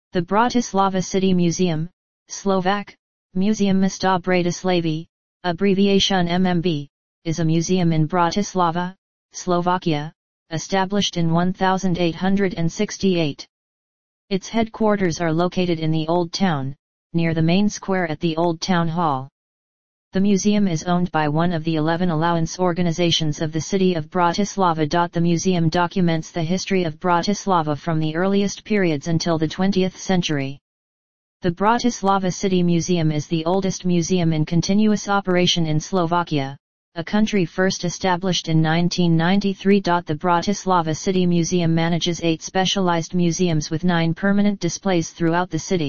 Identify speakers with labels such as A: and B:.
A: The Bratislava City Museum, Slovak, Muzeum Mesta Bratislavy, abbreviation MMB, is a museum in Bratislava, Slovakia, established in 1868. Its headquarters are located in the Old Town, near the main square at the Old Town Hall. The museum is owned by one of the 11 allowance organizations of the city of Bratislava. The museum documents the history of Bratislava from the earliest periods until the 20th century. The Bratislava City Museum is the oldest museum in continuous operation in Slovakia, a country first established in 1993. The Bratislava City Museum manages 8 specialized museums with 9 permanent displays throughout the city.